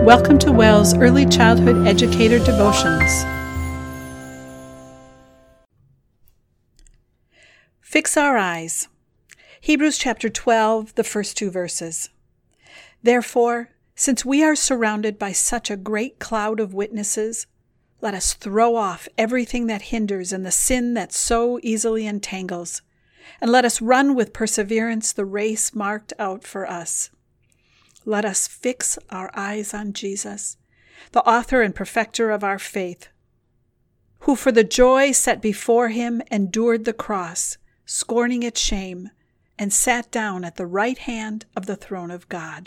Welcome to WELL's Early Childhood Educator Devotions. Fix our eyes. Hebrews chapter 12, the first two verses. Therefore, since we are surrounded by such a great cloud of witnesses, let us throw off everything that hinders and the sin that so easily entangles, and let us run with perseverance the race marked out for us. Let us fix our eyes on Jesus, the author and perfecter of our faith, who for the joy set before him endured the cross, scorning its shame, and sat down at the right hand of the throne of God.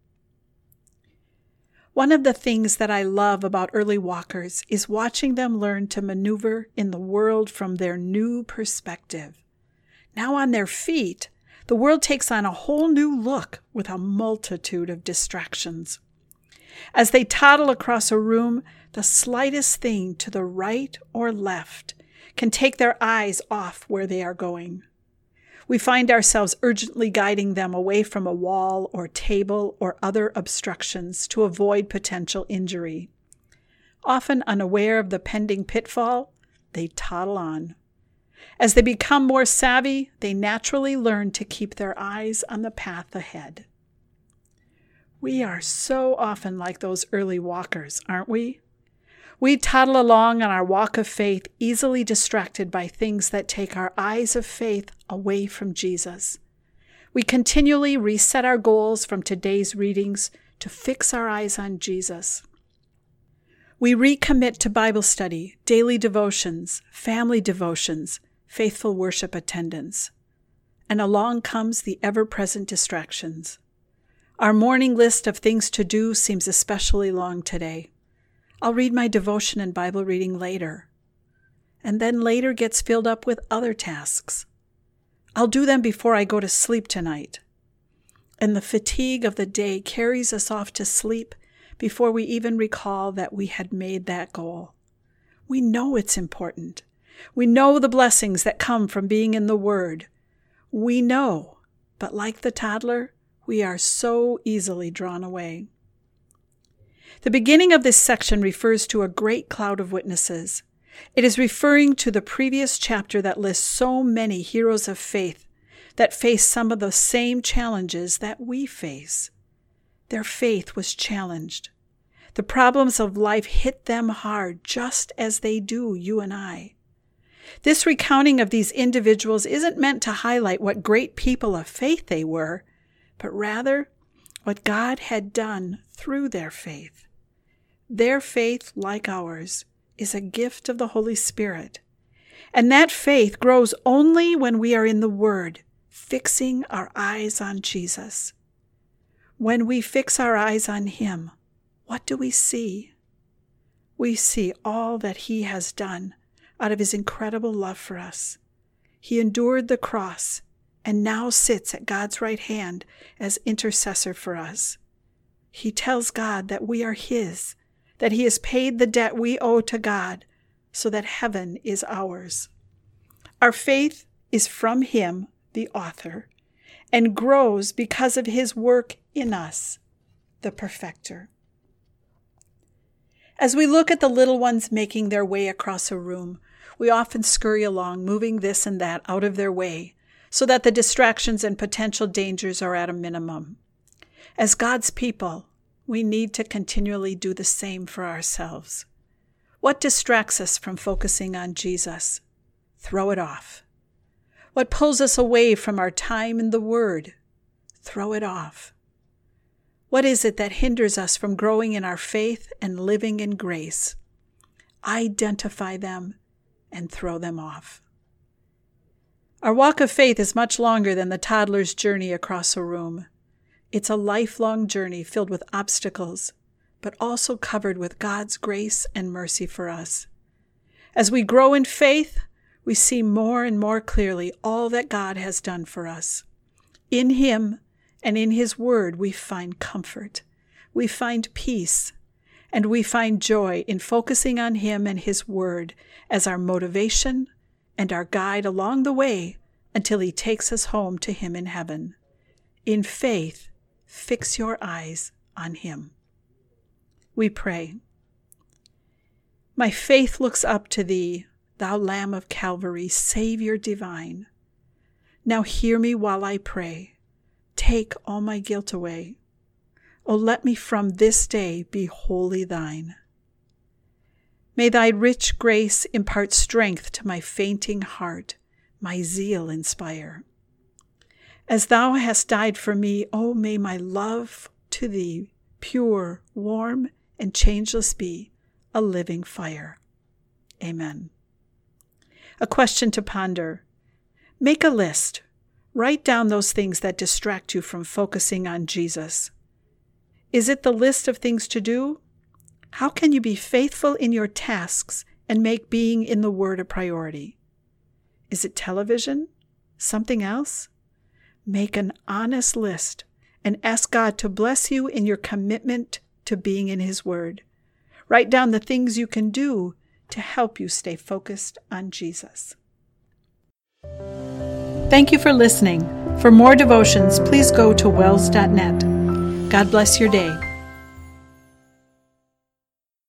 One of the things that I love about early walkers is watching them learn to maneuver in the world from their new perspective. Now on their feet, the world takes on a whole new look with a multitude of distractions. As they toddle across a room, the slightest thing to the right or left can take their eyes off where they are going. We find ourselves urgently guiding them away from a wall or table or other obstructions to avoid potential injury. Often unaware of the pending pitfall, they toddle on. As they become more savvy, they naturally learn to keep their eyes on the path ahead. We are so often like those early walkers, aren't we? We toddle along on our walk of faith, easily distracted by things that take our eyes of faith away from Jesus. We continually reset our goals from today's readings to fix our eyes on Jesus. We recommit to Bible study, daily devotions, family devotions, faithful worship attendance. And along comes the ever-present distractions. Our morning list of things to do seems especially long today. I'll read my devotion and Bible reading later. And then later gets filled up with other tasks. I'll do them before I go to sleep tonight. And the fatigue of the day carries us off to sleep before we even recall that we had made that goal. We know it's important. We know the blessings that come from being in the Word. We know, but like the toddler, we are so easily drawn away. The beginning of this section refers to a great cloud of witnesses. It is referring to the previous chapter that lists so many heroes of faith that face some of the same challenges that we face. Their faith was challenged. The problems of life hit them hard, just as they do you and I. This recounting of these individuals isn't meant to highlight what great people of faith they were, but rather what God had done through their faith. Their faith, like ours, is a gift of the Holy Spirit. And that faith grows only when we are in the Word, fixing our eyes on Jesus. When we fix our eyes on Him, what do we see? We see all that He has done out of His incredible love for us. He endured the cross and now sits at God's right hand as intercessor for us. He tells God that we are His, that He has paid the debt we owe to God, so that heaven is ours. Our faith is from Him, the author, and grows because of His work in us, the perfecter. As we look at the little ones making their way across a room, we often scurry along, moving this and that out of their way, so that the distractions and potential dangers are at a minimum. As God's people, we need to continually do the same for ourselves. What distracts us from focusing on Jesus? Throw it off. What pulls us away from our time in the Word? Throw it off. What is it that hinders us from growing in our faith and living in grace? Identify them and throw them off. Our walk of faith is much longer than the toddler's journey across a room. It's a lifelong journey filled with obstacles, but also covered with God's grace and mercy for us. As we grow in faith, we see more and more clearly all that God has done for us. In Him and in His Word, we find comfort, we find peace, and we find joy in focusing on Him and His Word as our motivation and our guide along the way until He takes us home to Him in heaven. In faith, fix your eyes on Him. we pray. My faith looks up to thee, thou Lamb of Calvary, Savior divine. Now hear me while I pray. Take all my guilt away. O let me from this day be wholly thine. May thy rich grace impart strength to my fainting heart, my zeal inspire. As thou hast died for me, O may my love to thee pure, warm, and changeless be, a living fire. Amen. A question to ponder. Make a list. Write down those things that distract you from focusing on Jesus. Is it the list of things to do? How can you be faithful in your tasks and make being in the Word a priority? Is it television? Something else? Make an honest list and ask God to bless you in your commitment to being in His Word. Write down the things you can do to help you stay focused on Jesus. Thank you for listening. For more devotions, please go to wells.net. God bless your day.